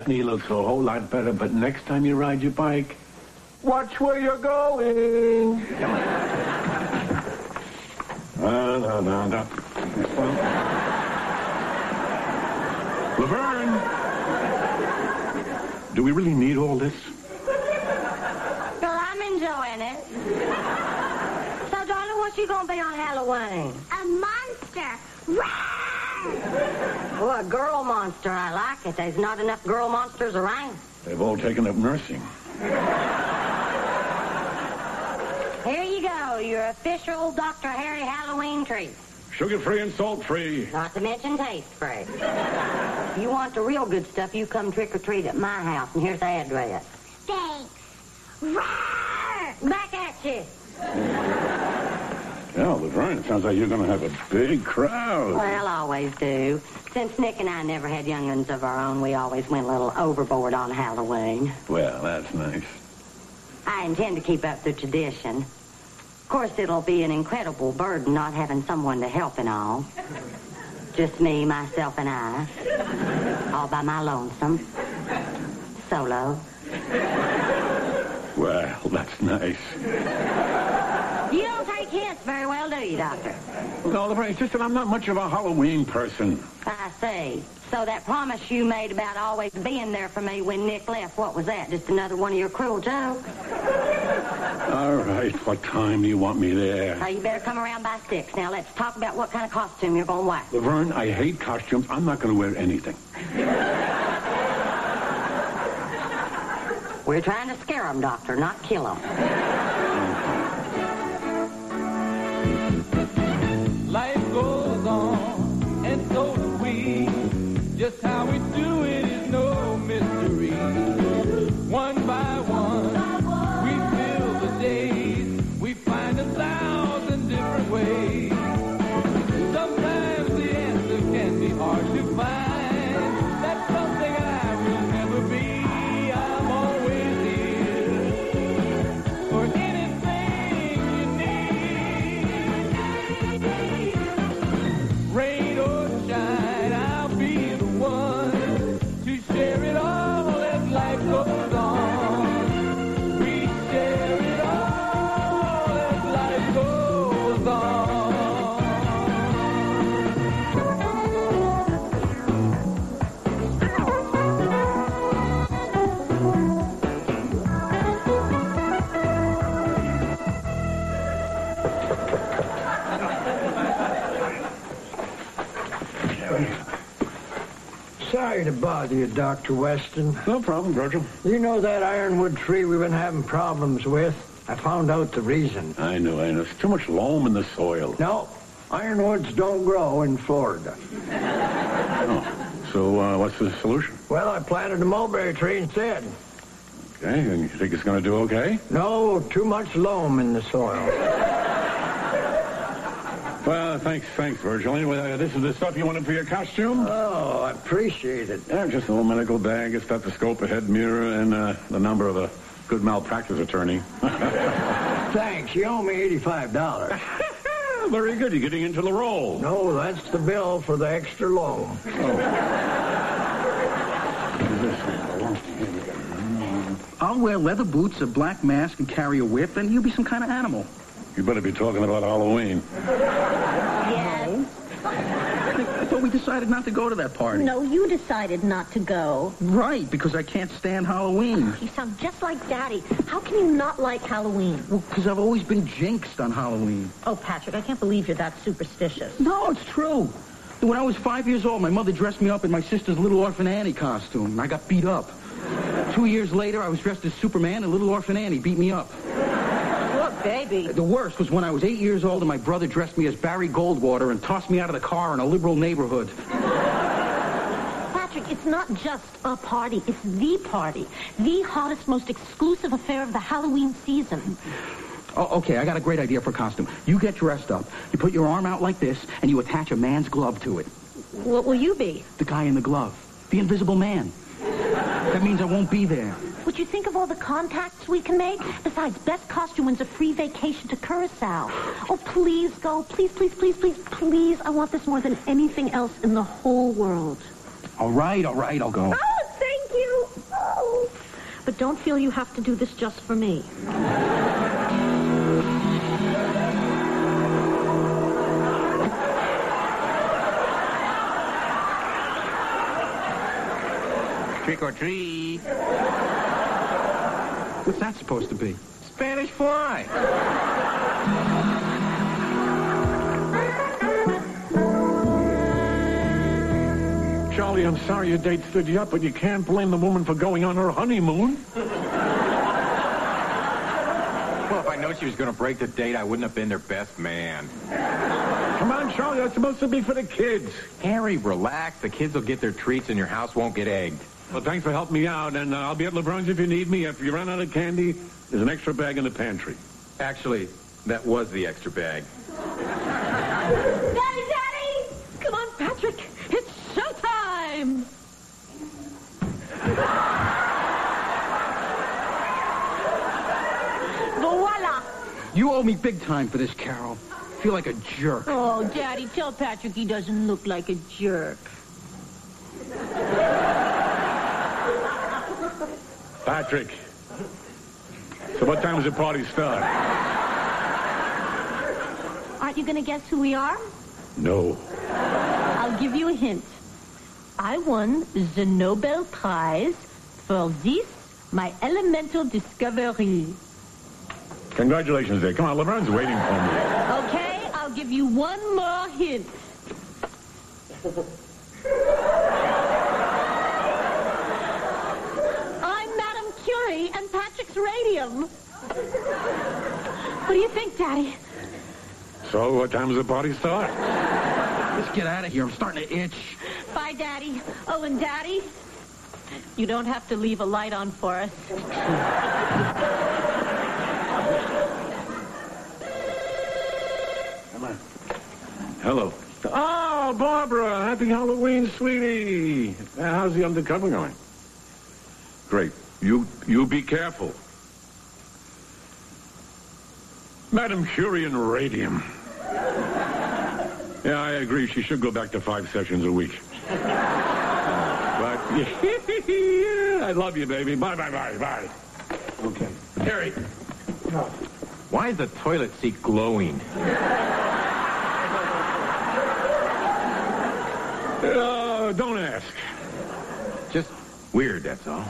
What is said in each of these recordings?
He looks a whole lot better, but next time you ride your bike, watch where you're going. Come on. Laverne, do we really need all this? Well, I'm enjoying it. So, darling, what you gonna be on Halloween? A monster. Oh, a girl monster. I like it. There's not enough girl monsters around. They've all taken up nursing. Here you go, your official Dr. Harry Halloween treat. Sugar-free and salt-free. Not to mention taste-free. If you want the real good stuff, you come trick-or-treat at my house, and here's the address. Thanks. Back at you. Yeah, Laverne, it sounds like you're going to have a big crowd. Well, always do. Since Nick and I never had young'uns of our own, we always went a little overboard on Halloween. Well, that's nice. I intend to keep up the tradition. Of course, it'll be an incredible burden not having someone to help and all. Just me, myself, and I. All by my lonesome. Solo. Well, that's nice. You don't take hints very well, do you, Doctor? No, Laverne, it's just that I'm not much of a Halloween person. I see. So that promise you made about always being there for me when Nick left, what was that? Just another one of your cruel jokes? All right, what time do you want me there? You better come around by 6. Now, let's talk about what kind of costume you're going to wear. Laverne, I hate costumes. I'm not going to wear anything. We're trying to scare them, Doctor, not kill them. Life goes on, and so do we. Just how we do it is no mystery. One by one, we fill the days. We find 1,000 different ways. Sometimes the answer can be hard to find. That's something I will never be. I'm always here for anything you need. Rain or shine, I'll be the one to share it all as life goes on. We share it all as life goes on. Sorry to bother you, Dr. Weston. No problem, Virgil. You know that ironwood tree we've been having problems with? I found out the reason. I know. It's too much loam in the soil. No, ironwoods don't grow in Florida. Oh. So what's the solution? Well, I planted a mulberry tree instead. Okay, and you think it's going to do okay? No, too much loam in the soil. Well, thanks, Virgil. Anyway, this is the stuff you wanted for your costume? Oh, I appreciate it. Yeah, just a little medical bag, a stethoscope, a head mirror, and the number of a good malpractice attorney. Thanks. You owe me $85. Very good. You're getting into the role. No, that's the bill for the extra loam. I'll wear leather boots, a black mask, and carry a whip, and you'll be some kind of animal. You better be talking about Halloween. Yes. I thought we decided not to go to that party. No, you decided not to go. Right, because I can't stand Halloween. You sound just like Daddy. How can you not like Halloween? Well, because I've always been jinxed on Halloween. Oh, Patrick, I can't believe you're that superstitious. No, it's true. When I was 5 years old, my mother dressed me up in my sister's Little Orphan Annie costume, and I got beat up. 2 years later, I was dressed as Superman, and Little Orphan Annie beat me up. Look, baby. The worst was when I was 8 years old and my brother dressed me as Barry Goldwater and tossed me out of the car in a liberal neighborhood. Patrick, it's not just a party. It's the party. The hottest, most exclusive affair of the Halloween season. Oh, okay, I got a great idea for a costume. You get dressed up, you put your arm out like this, and you attach a man's glove to it. What will you be? The guy in the glove. The invisible man. That means I won't be there. Would you think of all the contacts we can make? Besides, best costume wins a free vacation to Curacao. Oh, please go. Please, please, please, please, please. I want this more than anything else in the whole world. All right, I'll go. Oh, thank you. don't feel you have to do this just for me. Trick or treat. What's that supposed to be? Spanish fly. Charlie, I'm sorry your date stood you up, but you can't blame the woman for going on her honeymoon. Well, if I know she was going to break the date, I wouldn't have been their best man. Come on, Charlie, that's supposed to be for the kids. Harry, relax. The kids will get their treats and your house won't get egged. Well, thanks for helping me out, and I'll be at LeBron's if you need me. If you run out of candy, there's an extra bag in the pantry. Actually, that was the extra bag. Daddy, Daddy! Come on, Patrick. It's showtime! Voila! You owe me big time for this, Carol. I feel like a jerk. Oh, Daddy, tell Patrick he doesn't look like a jerk. Patrick. So what time does the party start? Aren't you going to guess who we are? No. I'll give you a hint. I won the Nobel Prize for this, my elemental discovery. Congratulations, Dick. Come on, LeBron's waiting for me. Okay, I'll give you one more hint. I'm Madame Curie and Patrick's radium. What do you think, Daddy? So what time does the party start? Let's get out of here. I'm starting to itch. Bye, Daddy. Oh, and Daddy, you don't have to leave a light on for us. Come on. Hello. Oh, Barbara. Happy Halloween, sweetie. How's the undercover going? Great. You be careful. Madam Curie and radium. Yeah, I agree. She should go back to 5 sessions a week. But I love you, baby. Bye. Okay. Harry. Why is the toilet seat glowing? Don't ask. Just weird, that's all.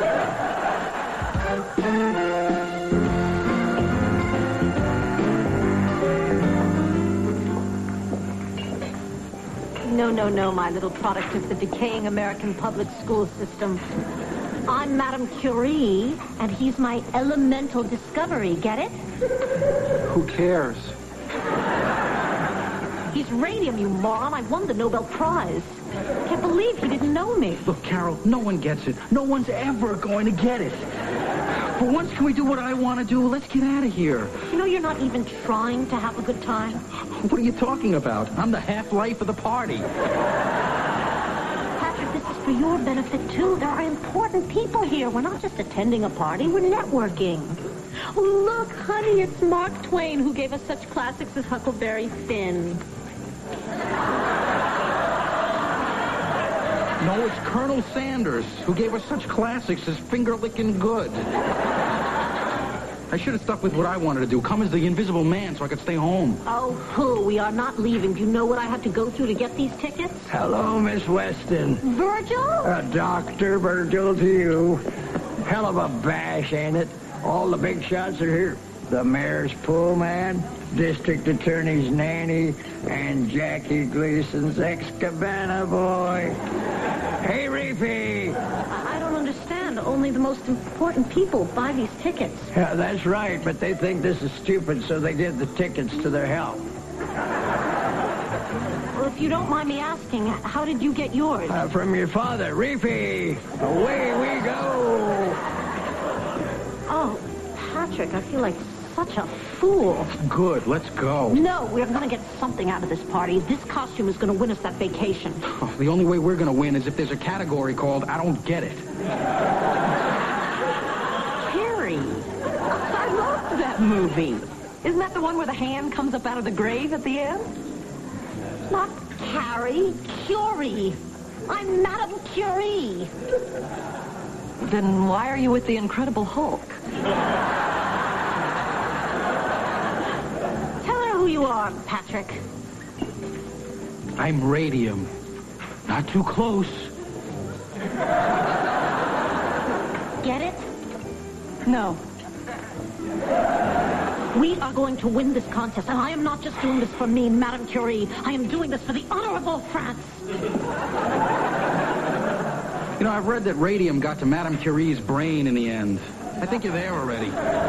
No, my little product of the decaying American public school system. I'm Madame Curie, and he's my elemental discovery. Get it? Who cares? He's radium, you moron. I won the Nobel Prize. Can't believe he didn't know me. Look, Carol, no one gets it. No one's ever going to get it. For once, can we do what I want to do? Let's get out of here. You know you're not even trying to have a good time. What are you talking about? I'm the half-life of the party. Patrick, this is for your benefit, too. There are important people here. We're not just attending a party. We're networking. Oh, look, honey, it's Mark Twain who gave us such classics as Huckleberry Finn. No, it's Colonel Sanders who gave us such classics as Finger-Lickin' Good. I should have stuck with what I wanted to do. Come as the Invisible Man so I could stay home. Oh, pooh, we are not leaving. Do you know what I had to go through to get these tickets? Hello, Miss Weston. Virgil? Dr. Virgil to you. Hell of a bash, ain't it? All the big shots are here. The mayor's pool man, district attorney's nanny, and Jackie Gleason's ex-cabana boy. Hey, Reefy! I don't understand. Only the most important people buy these tickets. Yeah, that's right, but they think this is stupid, so they give the tickets to their help. Well, if you don't mind me asking, how did you get yours? From your father, Reefy. Away we go! Oh, Patrick, I feel like such a fool. Good, let's go. No, we're going to get something out of this party. This costume is going to win us that vacation. Oh, the only way we're going to win is if there's a category called I Don't Get It. Harry, I loved that movie. Isn't that the one where the hand comes up out of the grave at the end? Not Carrie, Curie. I'm Madame Curie. Then why are you with the Incredible Hulk? Tell her who you are, Patrick. I'm radium. Not too close. Get it? No. We are going to win this contest, and I am not just doing this for me, Madame Curie. I am doing this for the honor of all France. You know, I've read that radium got to Madame Curie's brain in the end. I think you're there already.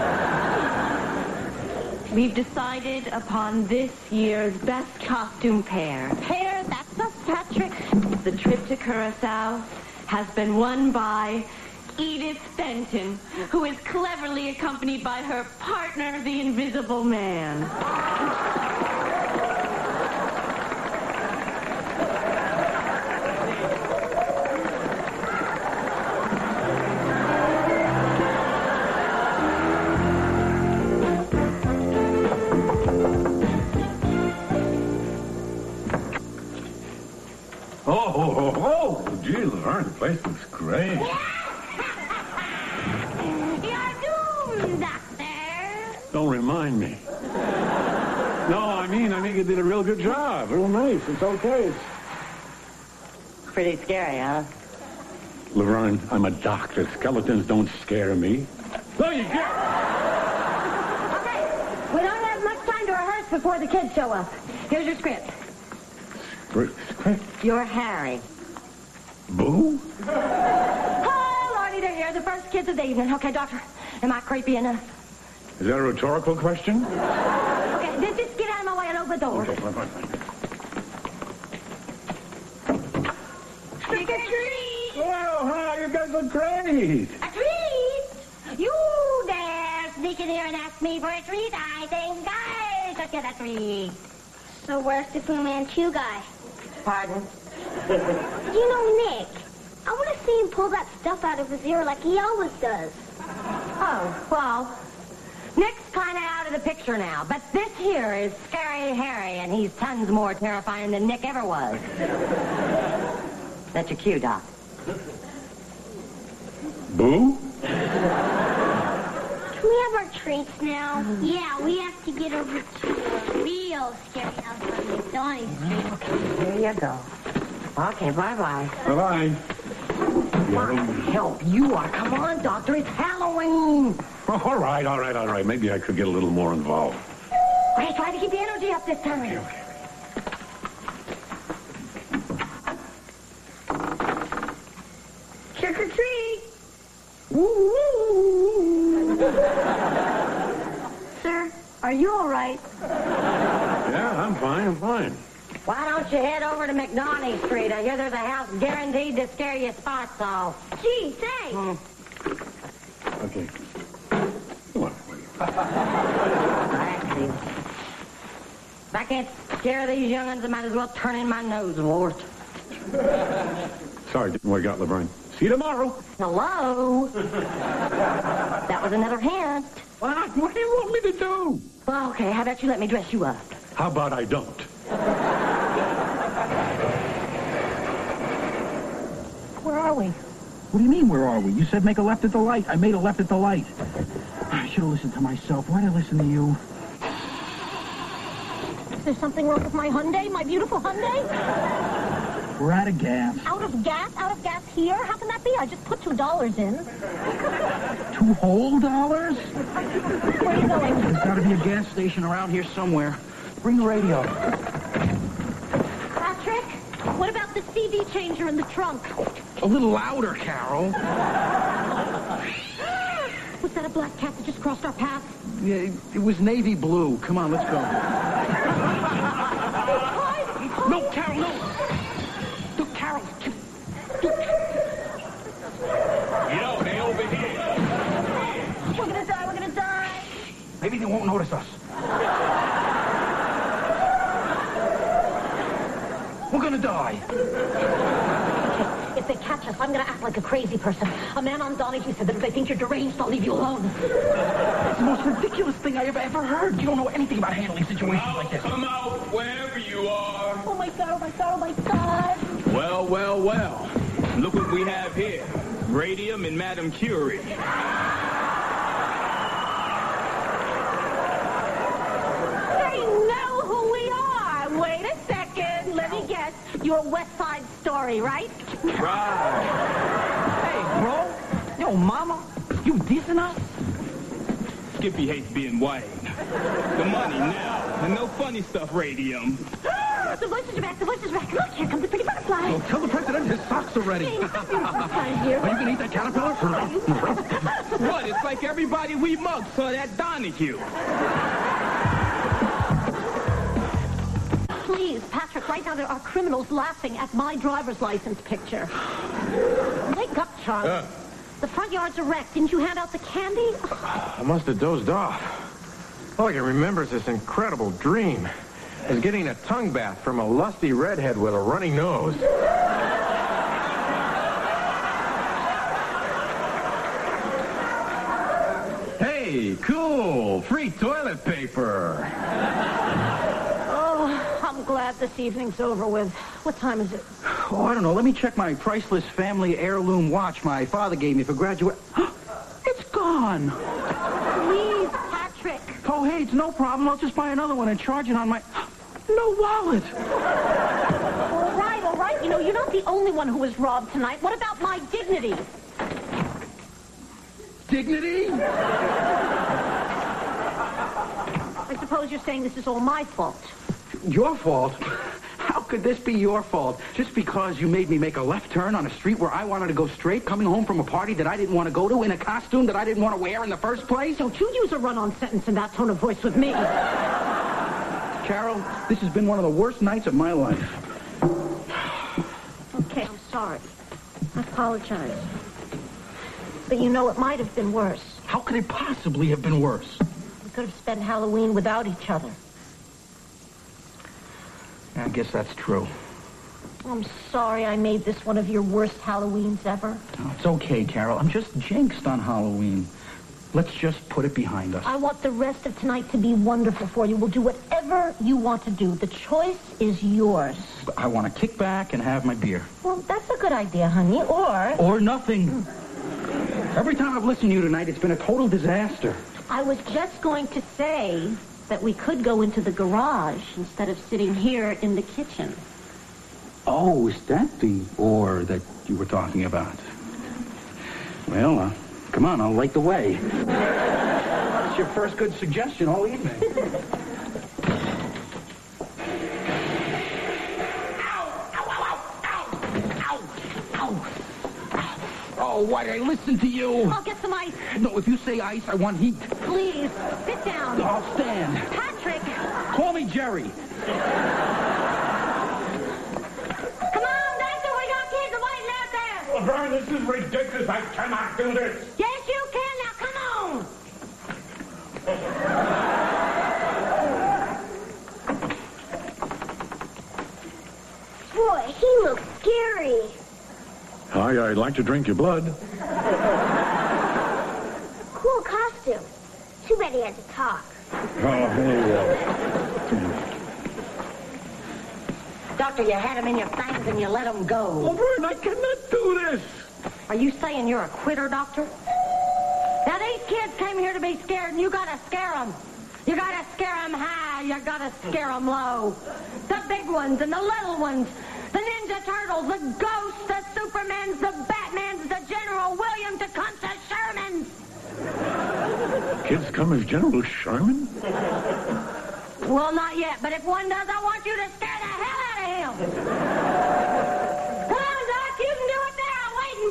We've decided upon this year's best costume pair. Pair, that's us, Patrick. The trip to Curacao has been won by Edith Fenton, who is cleverly accompanied by her partner, the Invisible Man. Oh, gee, Laverne, the place looks great. You're doomed, Doctor. Don't remind me. No, I mean, you did a real good job. Real nice. It's okay. It's... Pretty scary, huh? Laverne, I'm a doctor. Skeletons don't scare me. No, you get. Okay, we don't have much time to rehearse before the kids show up. Here's your script. Script? You're Harry. Boo? Oh, Lordy, they're here. The first kids of the evening. Okay, Doctor, am I creepy enough? Is that a rhetorical question? Okay, then just get out of my way and open the door. Okay, fine. Trick or treat! Well, hi, you guys look great. A treat? You dare sneak in here and ask me for a treat? I think I should get a treat. So where's the Fu Manchu guy? Pardon? You know, Nick, I want to see him pull that stuff out of his ear like he always does. Oh, well, Nick's kind of out of the picture now, but this here is Scary Harry, and he's tons more terrifying than Nick ever was. That's your cue, Doc. Boo? Can we have our treats now? Yeah, we have to get over to a real scary house on McDonald Street. Here you go. Okay, bye-bye. Bye-bye. Help you are. Come on, Doctor. It's Halloween. Oh, all right. Maybe I could get a little more involved. Okay, try to keep the energy up this time. Okay. Trick or treat. Sir, are you all right? Yeah, I'm fine. Why don't you head over to McNaughty Street? I hear there's a house guaranteed to scare your spots off. Gee, thanks. Okay. Come on. If I can't scare these young'uns, I might as well turn in my nose, Wart. Sorry, didn't work out, Laverne. See you tomorrow. Hello? That was another hint. What do you want me to do? Well, okay, how about you let me dress you up? How about I don't? Where are we? What do you mean, where are we? You said make a left at the light. I made a left at the light. I should have listened to myself. Why'd I listen to you? Is there something wrong with my Hyundai, my beautiful Hyundai? We're out of gas. Out of gas? Out of gas here? How can that be? I just put $2 in. $2 whole dollars? Where are you going? There's got to be a gas station around here somewhere. Bring the radio. Patrick, what about the CD changer in the trunk? A little louder, Carol. Was that a black cat that just crossed our path? Yeah, it was navy blue. Come on, let's go. No, Carol, no. Look, Carol. Yo, they over here. We're gonna die. Maybe they won't notice us. We're gonna die. If they catch us, I'm gonna act like a crazy person. A man on Donahue said that if they think you're deranged, I'll leave you alone. It's the most ridiculous thing I have ever heard. You don't know anything about handling situations like this. Come out wherever you are. Oh my God, oh my God, oh my God. Well. Look what we have here. Radium and Madame Curie. They know who we are. Wait a second. Let me guess. You're West Side Story, right? Right. Hey, bro. Yo, mama. You decent us? Skippy hates being white. The money now. And no funny stuff, Radium. The voices are back. The voices are back. Look, here comes the pretty butterfly. Well, tell the president his socks are ready. Hey, look at the butterfly here. Are you going to eat that caterpillar? What? It's like everybody we mugged saw that Donahue. Please, Patrick, right now there are criminals laughing at my driver's license picture. Wake up, Charlie. The front yard's a wreck. Didn't you hand out the candy? I must have dozed off. All I can remember is this incredible dream. Is getting a tongue bath from a lusty redhead with a runny nose. Hey, cool. Free toilet paper. Oh, I'm glad this evening's over with. What time is it? Oh, I don't know. Let me check my priceless family heirloom watch my father gave me for graduate. It's gone. Please, Patrick. Oh, hey, it's no problem. I'll just buy another one and charge it on my... No wallet. All right. You know, you're not the only one who was robbed tonight. What about my dignity? Dignity? I suppose you're saying this is all my fault. Your fault? How could this be your fault? Just because you made me make a left turn on a street where I wanted to go straight, coming home from a party that I didn't want to go to, in a costume that I didn't want to wear in the first place? Don't you use a run-on sentence in that tone of voice with me. Carol, this has been one of the worst nights of my life. Okay, I'm sorry. I apologize. But you know, it might have been worse. How could it possibly have been worse? We could have spent Halloween without each other. I guess that's true. I'm sorry I made this one of your worst Halloweens ever. No, it's okay, Carol. I'm just jinxed on Halloween. Let's just put it behind us. I want the rest of tonight to be wonderful for you. We'll do whatever you want to do. The choice is yours. But I want to kick back and have my beer. Well, that's a good idea, honey. Or nothing. Every time I've listened to you tonight, it's been a total disaster. I was just going to say that we could go into the garage instead of sitting here in the kitchen. Oh, is that the or that you were talking about? Well, come on, I'll light the way. That's your first good suggestion all evening. Oh, why did I listen to you? I'll get some ice. No, if you say ice, I want heat. Please, sit down. I'll stand. Patrick! Call me Jerry. Come on, Doctor, we got kids waiting out there. Laverne, this is ridiculous. I cannot do this. Yes, you can. Now, come on. Boy, he looks scary. I'd like to drink your blood. Cool costume. Too bad he had to talk. Doctor, you had him in your fangs and you let him go. Laverne, I cannot do this. Are you saying you're a quitter, Doctor? Now, these kids came here to be scared, and you gotta scare them. You gotta scare them high. You gotta scare them low. The big ones and the little ones. The Ninja Turtles, the Ghosts, the Supermans, the Batmans, the General William Tecumseh Shermans. Kids come as General Sherman? Well, not yet, but if one does, I want you to scare the hell out of him. Come on, Doc, you can do it now.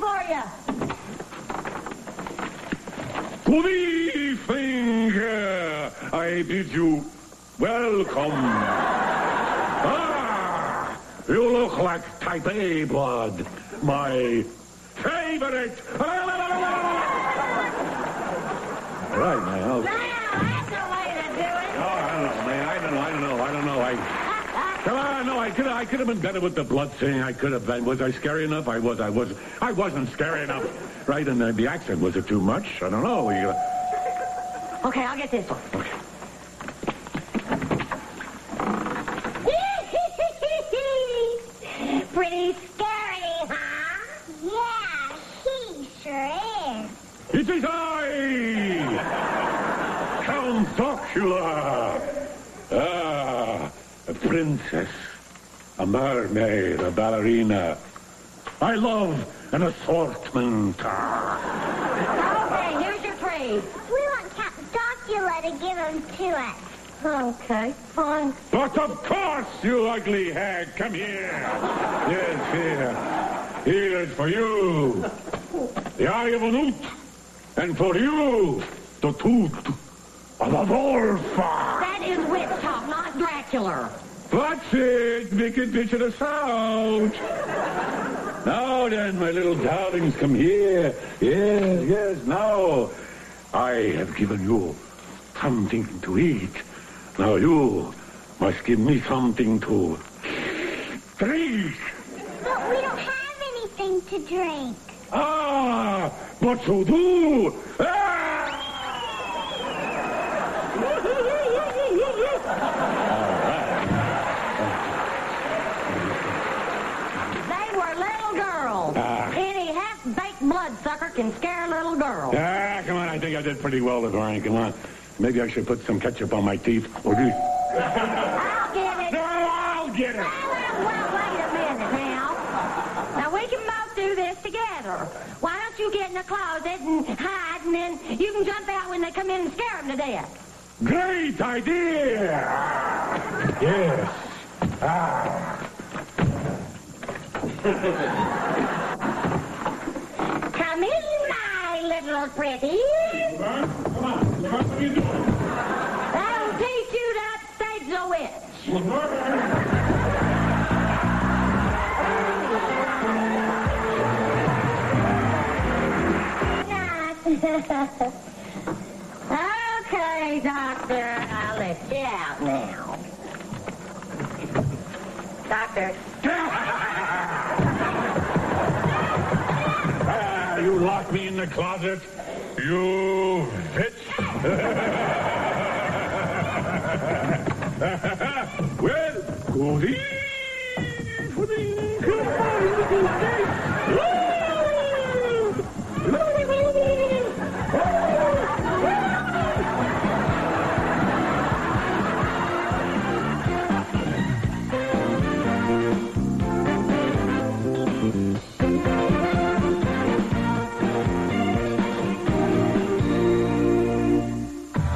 I'm waiting for you. Good evening. I bid you welcome. You look like type A blood. My favorite. Right, man. That's the way to do it. Oh, I don't know, man. I don't know. I could have been better with the blood thing. I could have been. Was I scary enough? I wasn't scary enough. Right, and the accent, was it too much? I don't know. Okay, I'll get this one. Okay. Pretty scary, huh? Yeah, he's It is I, Count Dracula. A princess, a mermaid, a ballerina. I love an assortment. Okay, here's your trade. We want Count Dracula to give them to us. Okay, fine. But of course, you ugly hag. Come here. Yes, here. Here is for you the eye of an oot. And for you, the tooth of a wolf. That is witch talk, not Dracula. That's it. Make it picture the sound. Now then, my little darlings, come here. Yes, yes, now. I have given you something to eat. Now you must give me something to drink. But we don't have anything to drink. Ah, but you do. Ah! They were little girls. Any half-baked bloodsucker can scare a little girl. Come on, I think I did pretty well this morning. Come on. Maybe I should put some ketchup on my teeth. Or do... I'll get it. No, I'll get it. Well, wait a minute now. Now, we can both do this together. Why don't you get in the closet and hide, and then you can jump out when they come in and scare them to death. Great idea. Yes. Come in, my little pretty. Come on. What are you doing? That'll teach you to upstage the witch. Okay, Doctor, I'll let you out now. Doctor. You locked me in the closet. You bitch. Well, goody.